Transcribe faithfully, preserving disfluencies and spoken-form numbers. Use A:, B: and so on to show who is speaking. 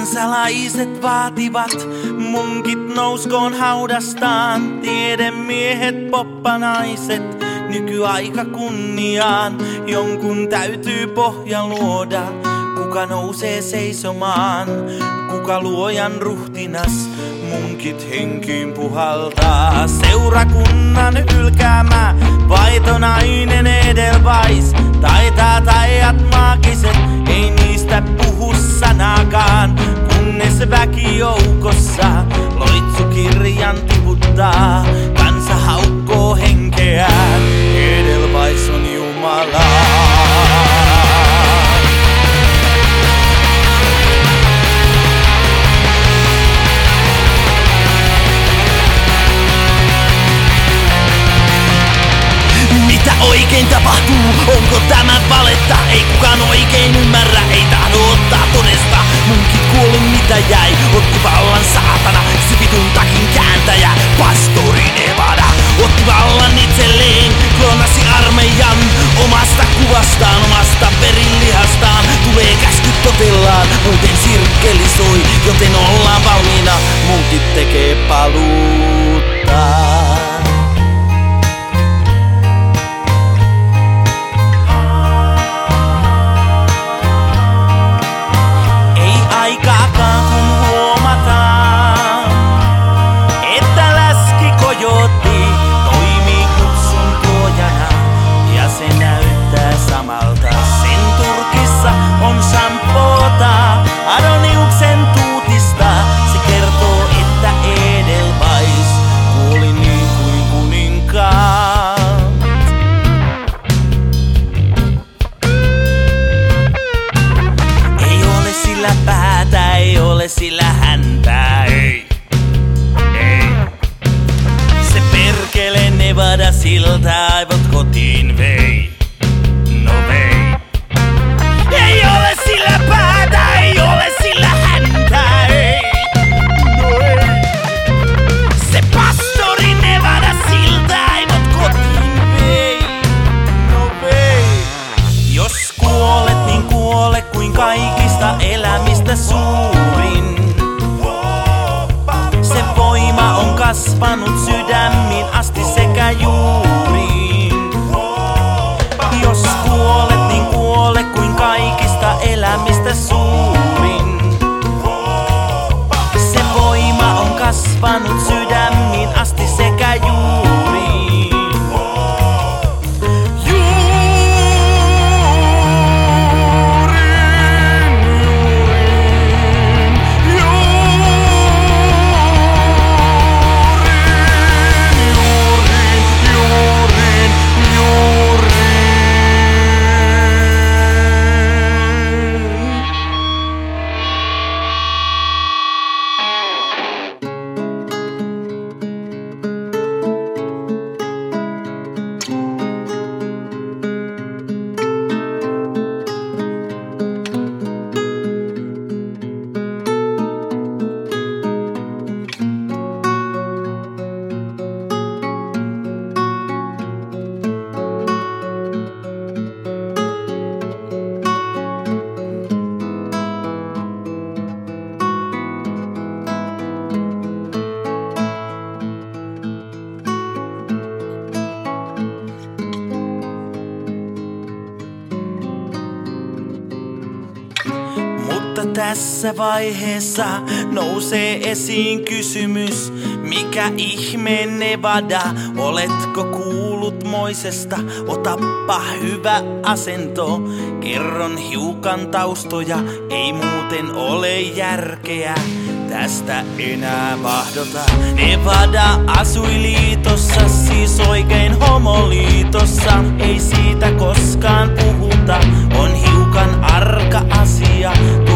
A: Kansalaiset vaativat, munkit nouskoon haudastaan. Tiedemiehet, poppanaiset, nykyaika kunniaan. Jonkun täytyy pohja luoda, kuka nousee seisomaan. Kuka luojan ruhtinas, munkit henkiin puhaltaa. Seurakunnan hylkäämä, vaitonainen edelvais. Taitaa taijat maagiset, ei niistä puhu sanakaan. Kunnes väki joukossa loitsukirjan tiputtaa. Kansa haukkoo henkeään, edelvais on Jumala. Mitä oikein tapahtuu? Onko tämä valetta? Ei kukaan oikein ymmärrä, ei tahdo ottaa todesta. Munkit kuoli, mitä jäi? Otti vallan saatana, se vitun takin kääntäjä, pastori Nevada. Otti vallan itselleen, kloonasi armeijan omasta kuvastaan, omasta verilihastaan. Tulee käskyt totellaan, muuten sirkkeli soi, joten ollaan valmiina. Munkit tekee paluutta. Aikaakaan kun huomataan, että läski kojotti toimii kutsun tuojana ja se näyttää samalta. Sen turkissa on shampoota, Adoniuksen tuutista. Se kertoo, että edelvais kuoli niin kuin kuninkaat. Ei ole sillä päätä, ei ole sillä häntä, ei, ei. Se perkele Nevada siltä aivot kotiin vei, no vei. Ei ole sillä päätä, ei ole sillä häntä, ei, no ei. Se pastori Nevada siltä aivot kotiin vei, no vei. Jos kuolet, niin kuole kuin kaikista elämistä suurin. Se voima on kasvanut sydämiin asti sekä juuriin. Jos kuolet, niin kuole kuin kaikista elämistä suurin. Se voima on kasvanut sydämiin asti sekä juuriin. Tässä vaiheessa nousee esiin kysymys, mikä ihme Nevada, oletko kuullut Moisesta? Otappa hyvä asento, kerron hiukan taustoja, ei muuten ole järkeä tästä enää vahdota. Nevada asui liitossa, siis oikein homoliitossa, ei siitä koskaan puhuta, on hiukan arka asia.